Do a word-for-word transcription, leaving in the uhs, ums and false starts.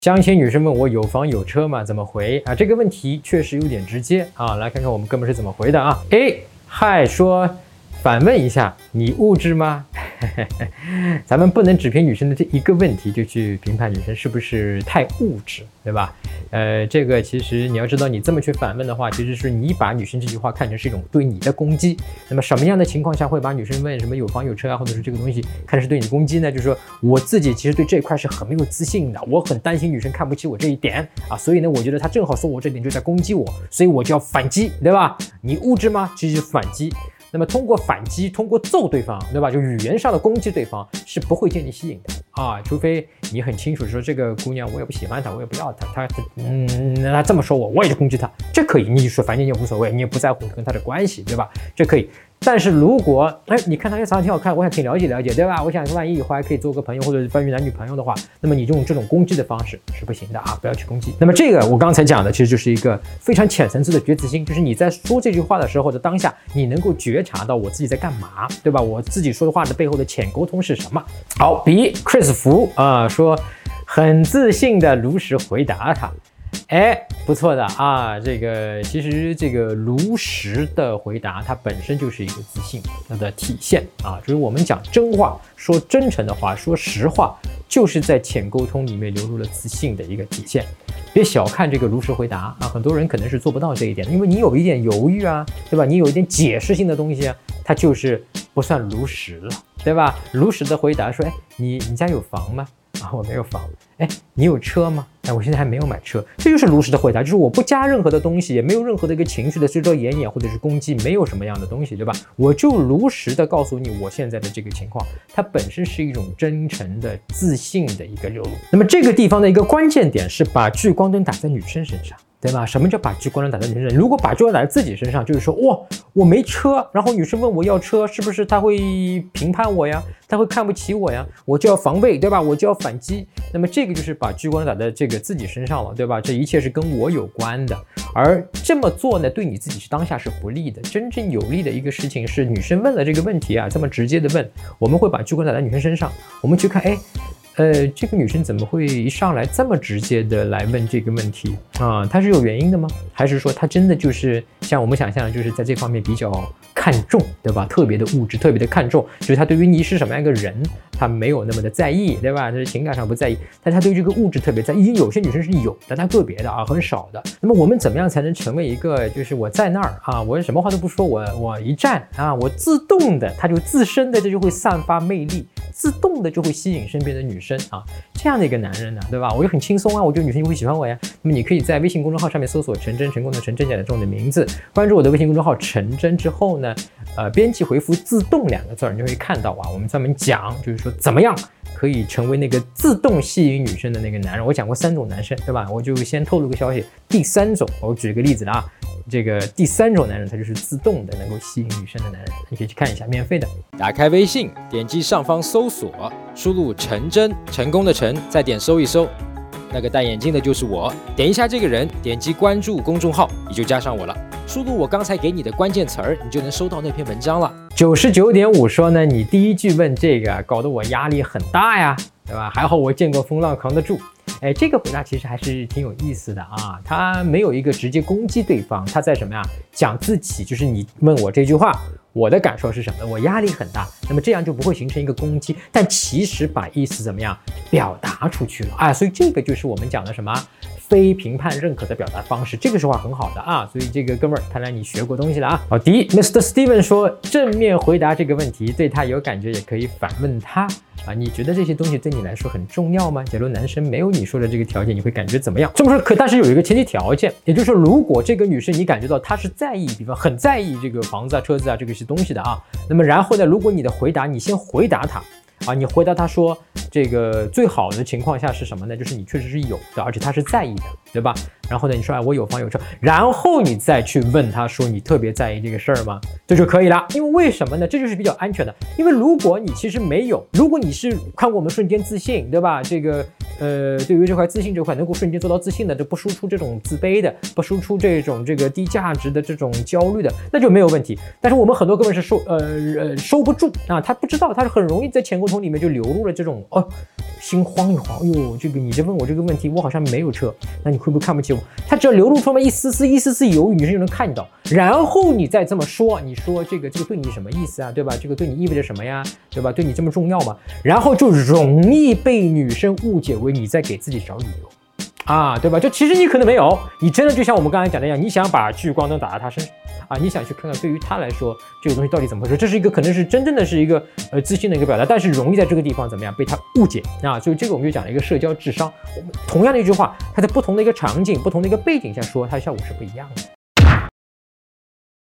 相亲女生问我有房有车吗？怎么回啊？这个问题确实有点直接啊，来看看我们哥们是怎么回的啊。A 嗨说反问一下，你物质吗？咱们不能只凭女生的这一个问题就去评判女生是不是太物质，对吧？呃，这个其实你要知道，你这么去反问的话，其实是你把女生这句话看成是一种对你的攻击。那么什么样的情况下会把女生问什么有房有车啊，或者是这个东西看成是对你的攻击呢？就是说我自己其实对这一块是很没有自信的，我很担心女生看不起我这一点啊，所以呢，我觉得她正好说我这点就在攻击我，所以我就要反击，对吧？你物质吗？其实是反击。那么通过反击，通过揍对方，对吧？就语言上的攻击对方是不会建立吸引的啊，除非你很清楚说这个姑娘我也不喜欢她，我也不要她，她嗯，她这么说我，我也就攻击她，这可以，你就说反正也无所谓，你也不在乎跟她的关系，对吧？这可以。但是如果哎，你看她长得挺好看，我想挺了解了解，对吧？我想万一以后还可以做个朋友，或者是关于男女朋友的话，那么你用这种攻击的方式是不行的啊，不要去攻击。那么这个我刚才讲的其实就是一个非常浅层次的觉知心，就是你在说这句话的时候的当下，你能够觉察到我自己在干嘛，对吧？我自己说的话的背后的潜沟通是什么？好，比 Chris 福啊、呃、说很自信的如实回答他。哎，不错的啊！这个其实这个如实的回答，它本身就是一个自信的体现啊。就是我们讲真话，说真诚的话，说实话，就是在浅沟通里面流入了自信的一个体现。别小看这个如实回答啊，很多人可能是做不到这一点的，因为你有一点犹豫啊，对吧？你有一点解释性的东西啊，它就是不算如实了，对吧？如实的回答说，哎，你你家有房吗？啊，我没有房。哎，你有车吗？哎，我现在还没有买车。这就是如实的回答，就是我不加任何的东西，也没有任何的一个情绪的遮遮掩掩或者是攻击，没有什么样的东西，对吧？我就如实的告诉你我现在的这个情况，它本身是一种真诚的、自信的一个流露。那么这个地方的一个关键点是把聚光灯打在女生身上。对吧？什么叫把聚光灯打在女生身上？如果把聚光灯打在自己身上，就是说，哇，我没车，然后女生问我要车，是不是她会评判我呀？她会看不起我呀？我就要防备，对吧？我就要反击。那么这个就是把聚光灯打在这个自己身上了，对吧？这一切是跟我有关的，而这么做呢，对你自己是当下是不利的。真正有利的一个事情是，女生问了这个问题啊，这么直接的问，我们会把聚光灯打在女生身上，我们去看，哎。呃，这个女生怎么会一上来这么直接的来问这个问题啊？她是有原因的吗？还是说她真的就是像我们想象的，就是在这方面比较看重，对吧？特别的物质，特别的看重，就是她对于你是什么样一个人，她没有那么的在意，对吧？就是情感上不在意，但她对于这个物质特别在意。有些女生是有的，但个别的啊，很少的。那么我们怎么样才能成为一个，就是我在那儿啊，我什么话都不说，我我一站啊，我自动的，她就自身的这就会散发魅力。自动的就会吸引身边的女生啊，这样的一个男人呢，对吧？我就很轻松啊，我觉得女生就会喜欢我呀。那么你可以在微信公众号上面搜索陈真，成功的陈，真假的真的名字，关注我的微信公众号陈真之后呢，呃，编辑回复自动两个字，你就会看到啊，我们专门讲就是说怎么样可以成为那个自动吸引女生的那个男人。我讲过三种男生，对吧？我就先透露个消息，第三种，我举个例子了啊。这个第三种男人，他就是自动的能够吸引女生的男人，你可以去看一下，免费的。 打开微信，点击上方搜索，输入陈真，成功的陈，再点搜一搜，那个戴眼镜的就是我，点一下这个人，点击关注公众号，你就加上我了。输入我刚才给你的关键词儿，你就能收到那篇文章了。 九十九点五说呢，你第一句问这个，搞得我压力很大呀，对吧？还好我见过风浪扛得住。哎，这个回答其实还是挺有意思的啊，他没有一个直接攻击对方，他在什么呀？讲自己，就是你问我这句话，我的感受是什么？我压力很大，那么这样就不会形成一个攻击，但其实把意思怎么样表达出去了啊？所以这个就是我们讲的什么？非评判认可的表达方式，这个是话很好的啊，所以这个哥们儿，看来你学过东西了啊。好，第一 ，Mister Steven 说正面回答这个问题，对他有感觉也可以反问他啊，你觉得这些东西对你来说很重要吗？假如男生没有你说的这个条件，你会感觉怎么样？这么说可，但是有一个前提条件，也就是说，如果这个女生你感觉到她是在意，比方很在意这个房子啊、车子啊这个些东西的啊，那么然后呢，如果你的回答，你先回答她。啊，你回答他说，这个最好的情况下是什么呢？就是你确实是有的，而且他是在意的对吧？然后呢，你说哎我有房有车，然后你再去问他说你特别在意这个事儿吗？这就可以了。因为为什么呢？这就是比较安全的。因为如果你其实没有，如果你是看过我们瞬间自信，对吧？这个呃，对于这块自信这块能够瞬间做到自信的，就不输出这种自卑的，不输出这种这个低价值的这种焦虑的，那就没有问题。但是我们很多哥们是收呃呃收不住啊，他不知道，他是很容易在前沟通里面就流露了这种哦。心慌一慌，哎呦，这个你这问我这个问题，我好像没有车，那你会不会看不起我？他只要流露出那么一丝丝、一丝丝犹豫，女生就能看到。然后你再这么说，你说这个这个对你什么意思啊？对吧？这个对你意味着什么呀？对吧？对你这么重要吗？然后就容易被女生误解为你在给自己找理由。啊，对吧？就其实你可能没有，你真的就像我们刚才讲的一样，你想把聚光灯打在他身上啊，你想去看看对于他来说这个东西到底怎么回事，这是一个可能是真正的是一个呃自信的一个表达，但是容易在这个地方怎么样被他误解啊，所以这个我们就讲了一个社交智商。我们同样的一句话，它在不同的一个场景、不同的一个背景下说，它的效果是不一样的。